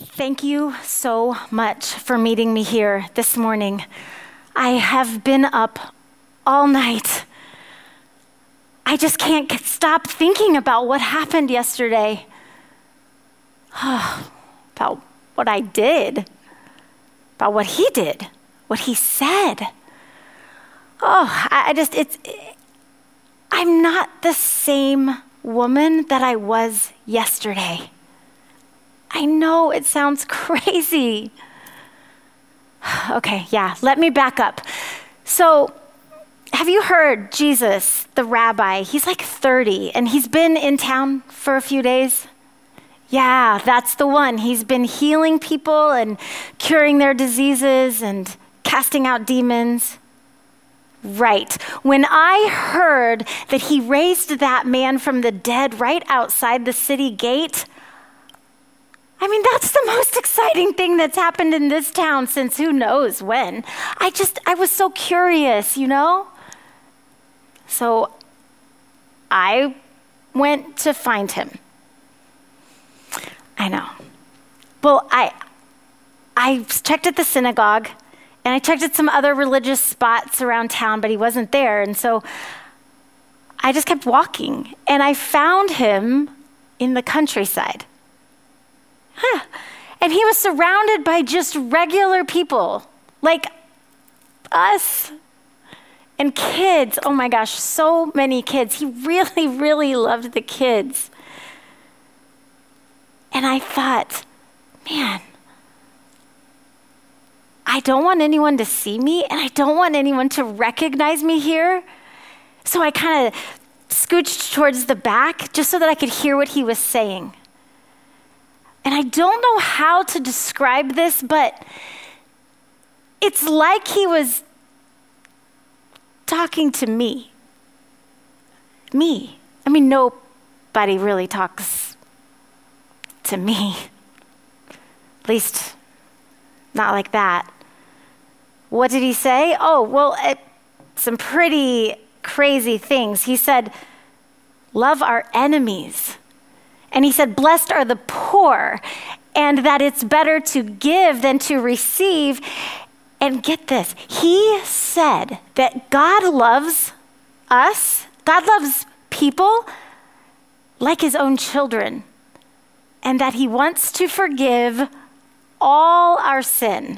Thank you so much for meeting me here this morning. I have been up all night. I just can't stop thinking about what happened yesterday. About what I did, about what he did, what he said. I'm not the same woman that I was yesterday. I know it sounds crazy. Okay, let me back up. So, have you heard Jesus, the rabbi? He's like 30 and he's been in town for a few days. Yeah, that's the one. He's been healing people and curing their diseases and casting out demons. Right. When I heard that he raised that man from the dead right outside the city gate, that's the most exciting thing that's happened in this town since who knows when. I was so curious, So I went to find him. I know. Well, I checked at the synagogue, and I checked at some other religious spots around town, but he wasn't there. And so I just kept walking, and I found him in the countryside. And he was surrounded by just regular people, like us. And kids, oh my gosh, so many kids. He really, really loved the kids. And I thought, man, I don't want anyone to see me, and I don't want anyone to recognize me here. So I kind of scooched towards the back just so that I could hear what he was saying. And I don't know how to describe this, but it's like he was talking to me. Me. Nobody really talks to me. At least, not like that. What did he say? Some pretty crazy things. He said, love our enemies. And he said, blessed are the poor, and that it's better to give than to receive. And get this, he said that God loves us, God loves people like his own children, and that he wants to forgive all our sin.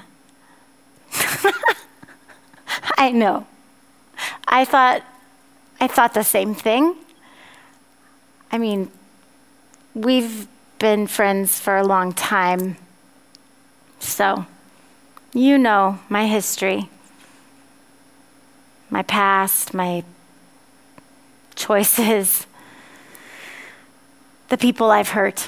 I know. I thought the same thing. We've been friends for a long time, so you know my history, my past, my choices, the people I've hurt.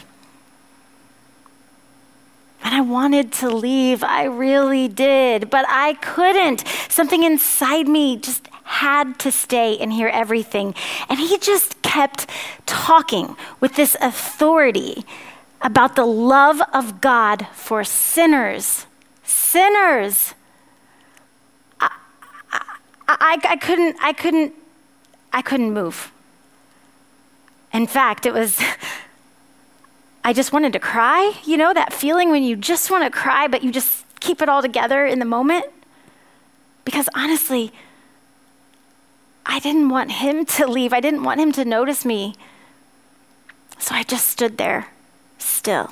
And I wanted to leave, I really did, but I couldn't. Something inside me just had to stay and hear everything. And he just kept talking with this authority about the love of God for sinners. Sinners. I couldn't move. In fact, I just wanted to cry. That feeling when you just want to cry, but you just keep it all together in the moment? Because honestly, I didn't want him to leave. I didn't want him to notice me. So I just stood there, still.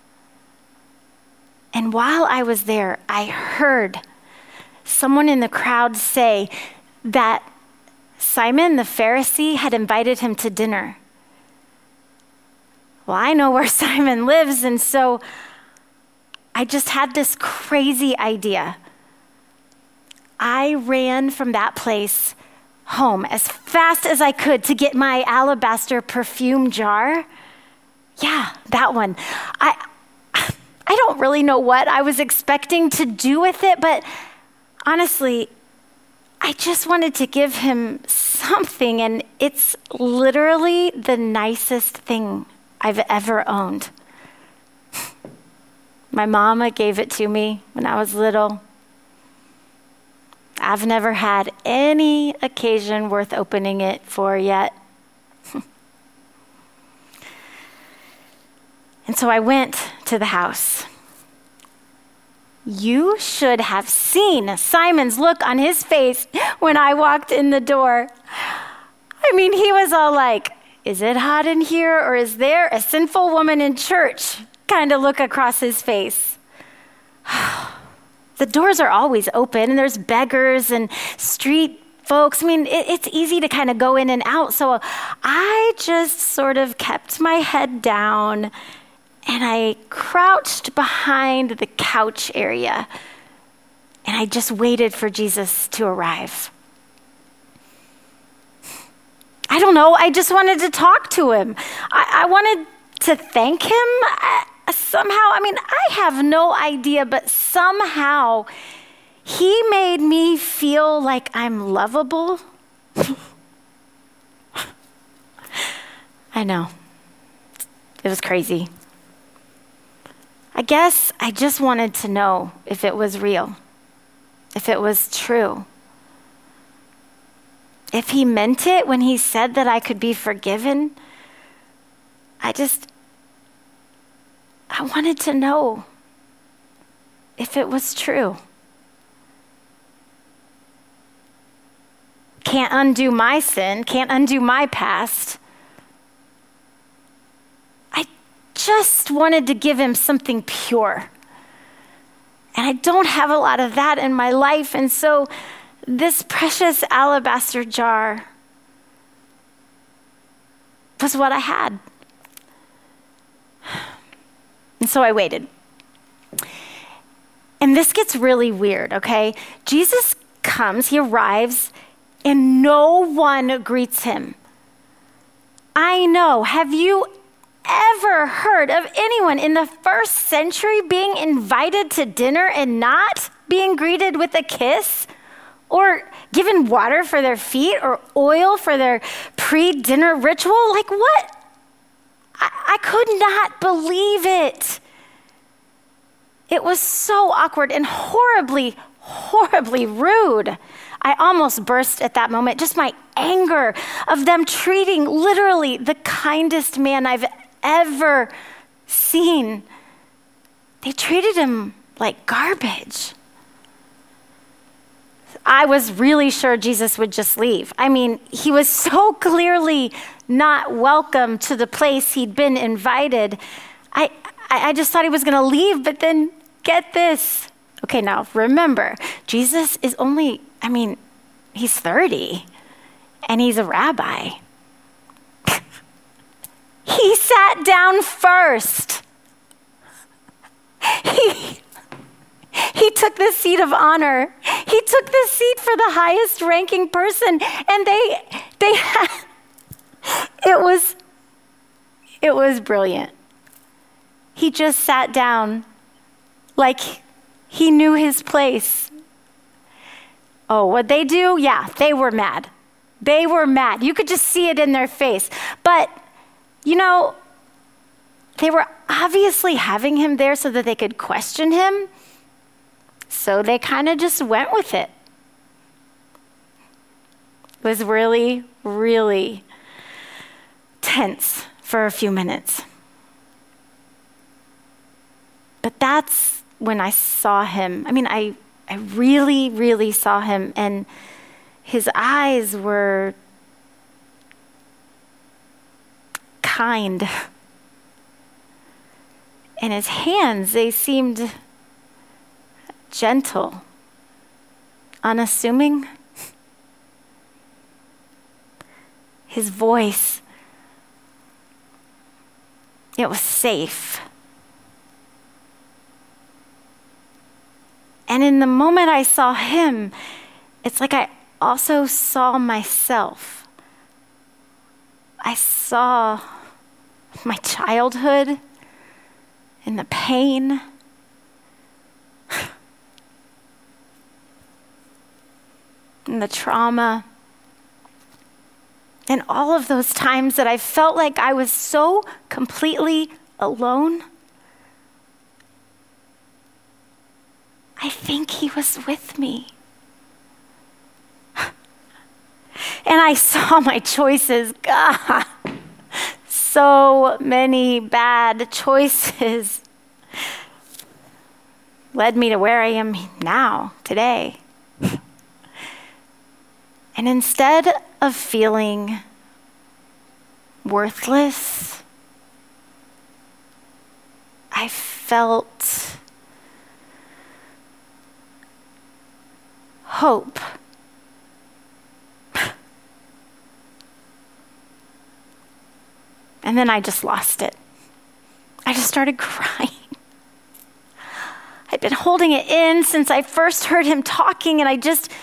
And while I was there, I heard someone in the crowd say that Simon the Pharisee had invited him to dinner. Well, I know where Simon lives, and so I just had this crazy idea. I ran from that place home as fast as I could to get my alabaster perfume jar. Yeah, that one. I don't really know what I was expecting to do with it, but honestly, I just wanted to give him something, and it's literally the nicest thing I've ever owned. My mama gave it to me when I was little. I've never had any occasion worth opening it for yet. And so I went to the house You should have seen Simon's look on his face when I walked in the door. I mean, he was all like, is it hot in here, or is there a sinful woman in church? Kind of look across his face. The doors are always open, and there's beggars and street folks. I mean, it's easy to kind of go in and out. So I just sort of kept my head down, and I crouched behind the couch area, and I just waited for Jesus to arrive. I don't know, I just wanted to talk to him. I wanted to thank him somehow. I mean, I have no idea, but somehow he made me feel like I'm lovable. I know. It was crazy. I guess I just wanted to know if it was real, if it was true. If he meant it when he said that I could be forgiven. I wanted to know if it was true. Can't undo my sin, can't undo my past. I just wanted to give him something pure. And I don't have a lot of that in my life, and so this precious alabaster jar was what I had. And so I waited. And this gets really weird, okay? Jesus comes, he arrives, and no one greets him. I know. Have you ever heard of anyone in the first century being invited to dinner and not being greeted with a kiss? Or given water for their feet, or oil for their pre-dinner ritual? Like what? I could not believe it. It was so awkward and horribly, horribly rude. I almost burst at that moment. Just my anger of them treating literally the kindest man I've ever seen. They treated him like garbage. I was really sure Jesus would just leave. I mean, he was so clearly not welcome to the place he'd been invited. I just thought he was going to leave, but then get this. Okay, now remember, Jesus is only, he's 30, and he's a rabbi. He sat down first. He took the seat of honor. He took the seat for the highest ranking person. And they had, it was brilliant. He just sat down like he knew his place. Oh, what'd they do? Yeah, they were mad. They were mad. You could just see it in their face. But, they were obviously having him there so that they could question him. So they kind of just went with it. It was really, really tense for a few minutes. But that's when I saw him. I really, really saw him, and his eyes were kind. And his hands, they seemed gentle, unassuming. His voice, it was safe. And in the moment I saw him, it's like I also saw myself. I saw my childhood and the pain. And the trauma, and all of those times that I felt like I was so completely alone. I think he was with me. And I saw my choices. God, so many bad choices. led me to where I am now, today. And instead of feeling worthless, I felt hope. And then I just lost it. I just started crying. I'd been holding it in since I first heard him talking, and I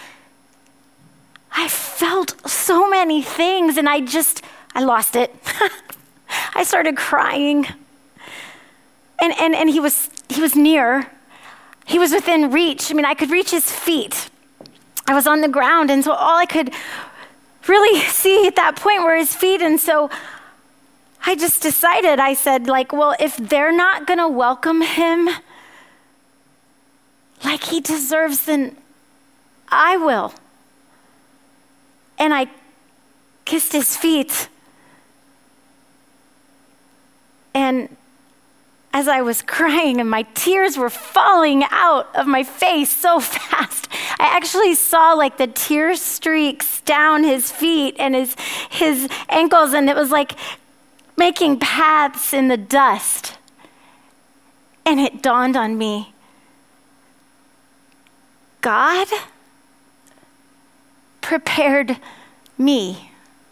felt so many things, and I lost it. I started crying. And he was near. He was within reach. I mean, I could reach his feet. I was on the ground, and so all I could really see at that point were his feet, and so I just decided, I said, well, if they're not going to welcome him like he deserves, then I will. And I kissed his feet. And as I was crying and my tears were falling out of my face so fast, I actually saw the tear streaks down his feet and his ankles, and it was like making paths in the dust. And it dawned on me, God prepared me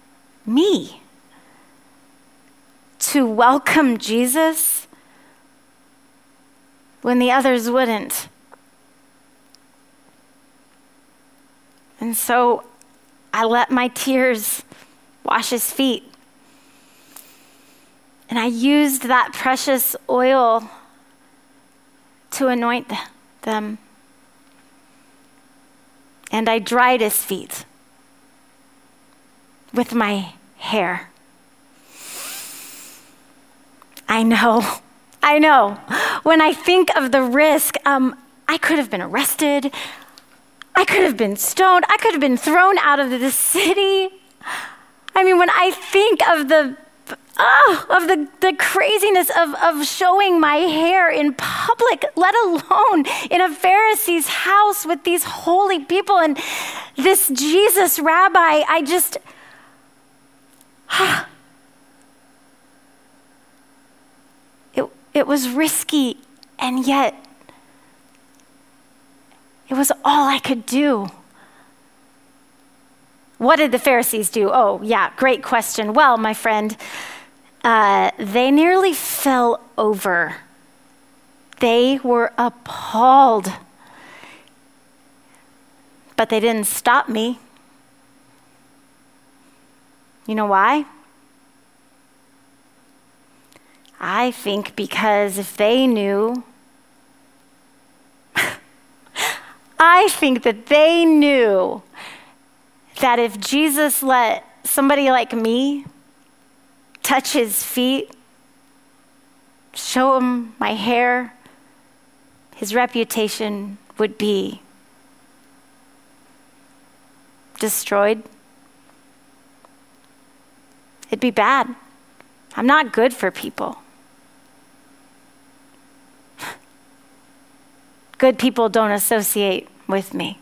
to welcome Jesus when the others wouldn't. And so I let my tears wash his feet. And I used that precious oil to anoint them. And I dried his feet with my hair. I know. When I think of the risk, I could have been arrested. I could have been stoned. I could have been thrown out of the city. I mean, when I think of the craziness of showing my hair in public, let alone in a Pharisee's house with these holy people and this Jesus rabbi, it was risky, and yet it was all I could do. What did the Pharisees do? Oh, yeah, great question. Well, my friend, they nearly fell over. They were appalled. But they didn't stop me. You know why? I think because if they knew, I think that they knew that if Jesus let somebody like me touch his feet, show him my hair, his reputation would be destroyed. It'd be bad. I'm not good for people. Good people don't associate with me.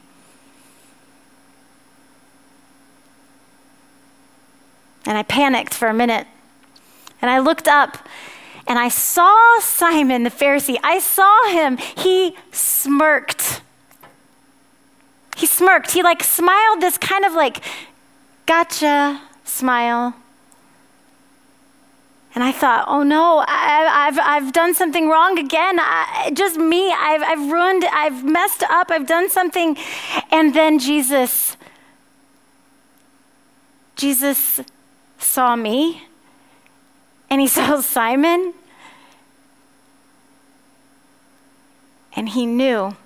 And I panicked for a minute. And I looked up and I saw Simon the Pharisee. I saw him. He smirked. He smiled this kind of gotcha smile. And I thought, oh no, I've done something wrong again. Just me, I've ruined, I've messed up, I've done something. And then Jesus saw me, and he saw Simon, and he knew.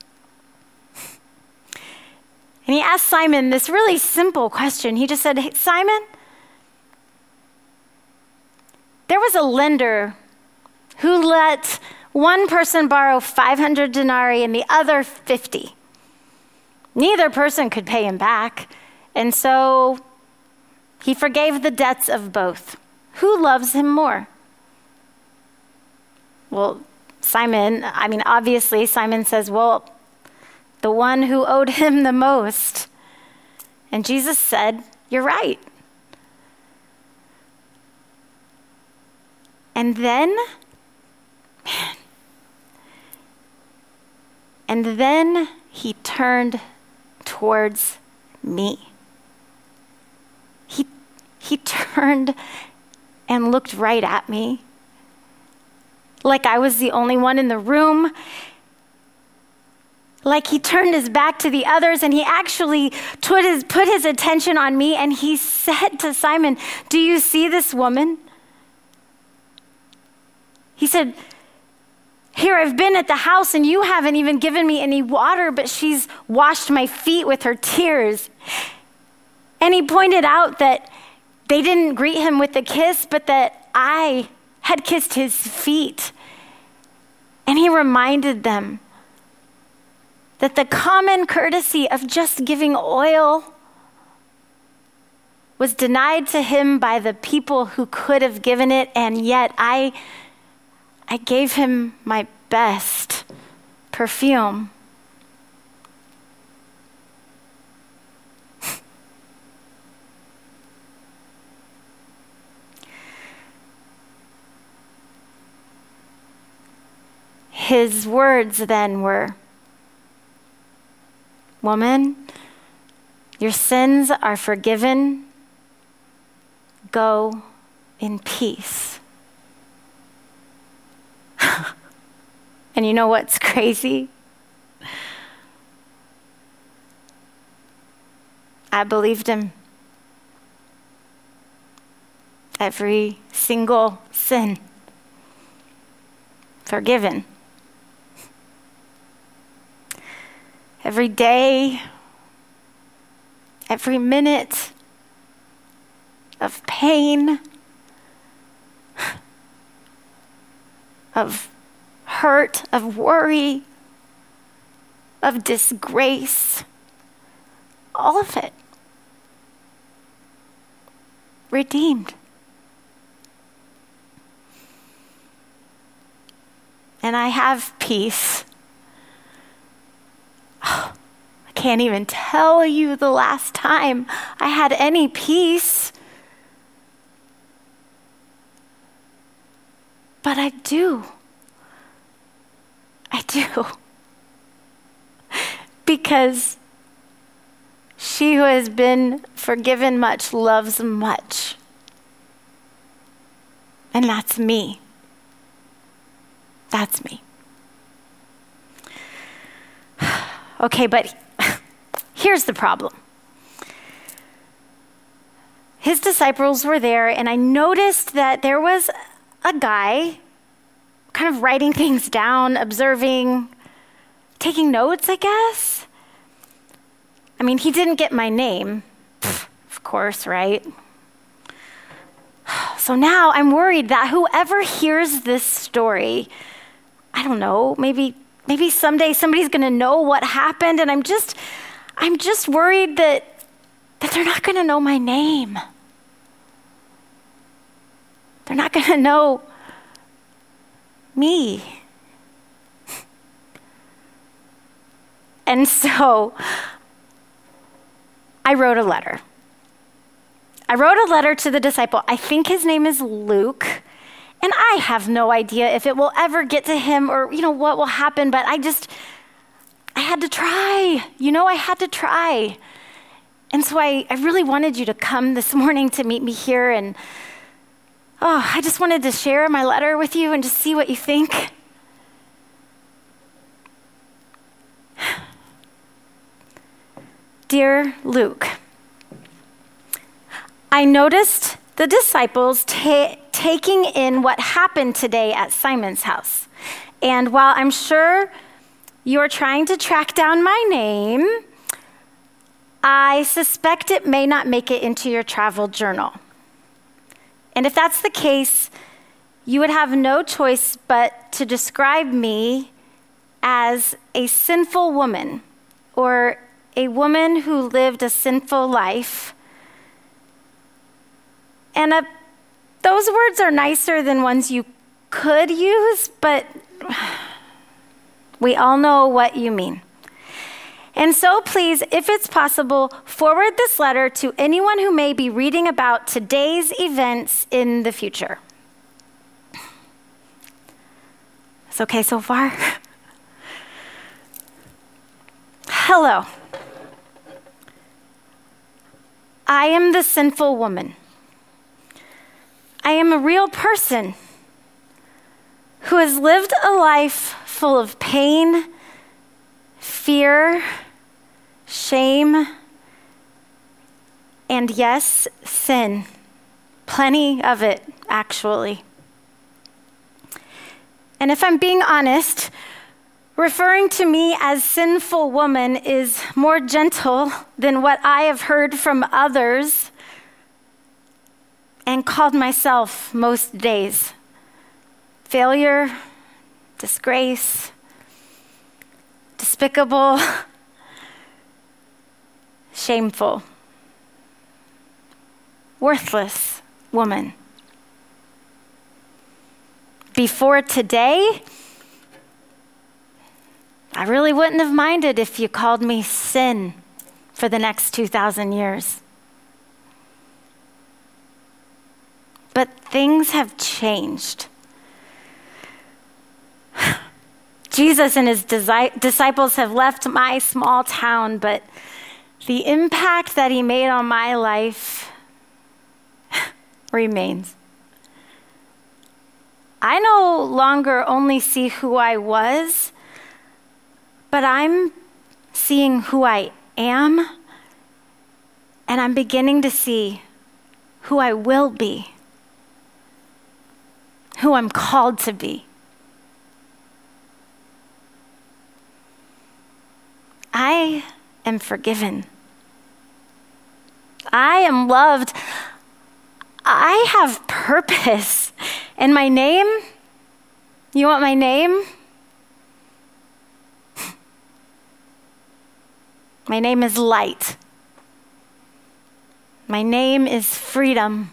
And he asked Simon this really simple question. He just said, hey, Simon, there was a lender who let one person borrow 500 denarii and the other 50. Neither person could pay him back, and so he forgave the debts of both. Who loves him more? Well, obviously Simon says, well, the one who owed him the most. And Jesus said, you're right. And then he turned towards me. He turned and looked right at me, like I was the only one in the room. Like he turned his back to the others, and he actually put his attention on me, and he said to Simon, do you see this woman? He said, here, I've been at the house and you haven't even given me any water, but she's washed my feet with her tears. And he pointed out that they didn't greet him with a kiss, but that I had kissed his feet. And he reminded them that the common courtesy of just giving oil was denied to him by the people who could have given it, and yet I gave him my best perfume. His words then were, woman, your sins are forgiven. Go in peace. And you know what's crazy? I believed him. Every single sin forgiven. Every day, every minute of pain, of hurt, of worry, of disgrace, all of it redeemed. And I have peace. I can't even tell you the last time I had any peace. But I do. I do. Because she who has been forgiven much loves much. And that's me. That's me. Okay, but here's the problem. His disciples were there, and I noticed that there was a guy kind of writing things down, observing, taking notes, I guess. I mean, he didn't get my name, of course, right? So now I'm worried that whoever hears this story, I don't know, maybe someday somebody's going to know what happened, and I'm just worried that they're not going to know my name. They're not going to know me. And so I wrote a letter. I wrote a letter to the disciple. I think his name is Luke. And I have no idea if it will ever get to him or, what will happen, but I had to try. I had to try. And so I really wanted you to come this morning to meet me here. And, I just wanted to share my letter with you and just see what you think. Dear Luke, I noticed the disciples taking in what happened today at Simon's house. And while I'm sure you're trying to track down my name, I suspect it may not make it into your travel journal. And if that's the case, you would have no choice but to describe me as a sinful woman, or a woman who lived a sinful life. And those words are nicer than ones you could use, but We all know what you mean. And so please, if it's possible, forward this letter to anyone who may be reading about today's events in the future. It's okay so far? Hello. I am the sinful woman. I am a real person who has lived a life full of pain, fear, shame, and yes, sin. Plenty of it, actually. And if I'm being honest, referring to me as sinful woman is more gentle than what I have heard from others and called myself most days. Failure, disgrace, despicable, shameful, worthless woman. Before today, I really wouldn't have minded if you called me sin for the next 2,000 years. But things have changed. Jesus and his disciples have left my small town, but the impact that he made on my life remains. I no longer only see who I was, but I'm seeing who I am, and I'm beginning to see who I will be, who I'm called to be. I am forgiven. I am loved. I have purpose. And my name, you want my name? My name is light. My name is freedom.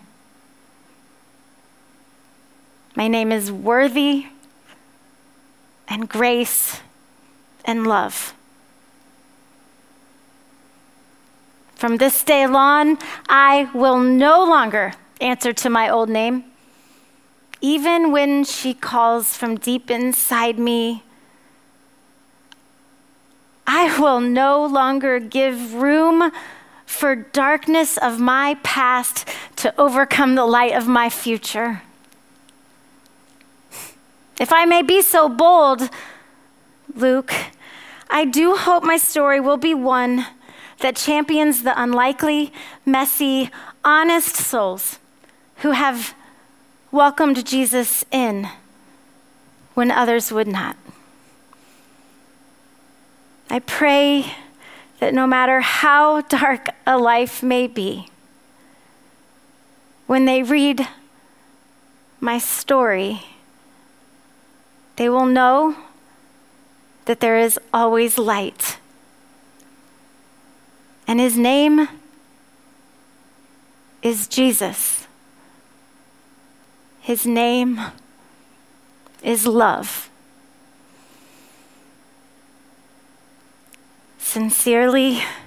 My name is worthy and grace and love. From this day on, I will no longer answer to my old name. Even when she calls from deep inside me, I will no longer give room for darkness of my past to overcome the light of my future. If I may be so bold, Luke, I do hope my story will be one that champions the unlikely, messy, honest souls who have welcomed Jesus in when others would not. I pray that no matter how dark a life may be, when they read my story, they will know that there is always light. And his name is Jesus. His name is love. Sincerely,